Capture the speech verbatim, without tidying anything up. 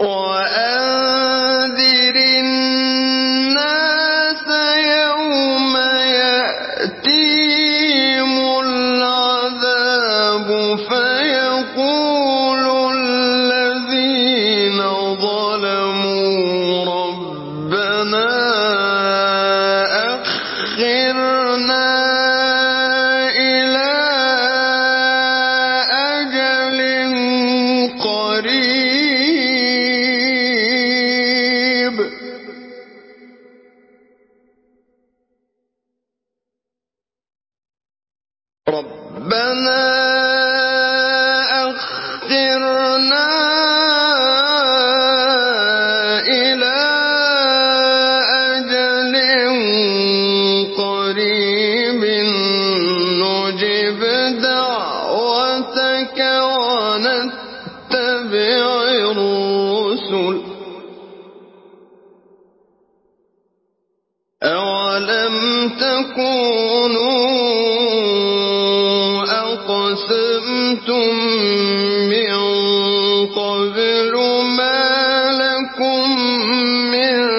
وأنذر الناس يوم يأتيهم العذاب فيقول الذين ظلموا ربنا أخرنا إلى أجل قريب ربنا أخرنا إلى أجل قريب نجب دعوتك ونتبع الرسل أولم تكونوا أقسمتم من قبل ما لكم من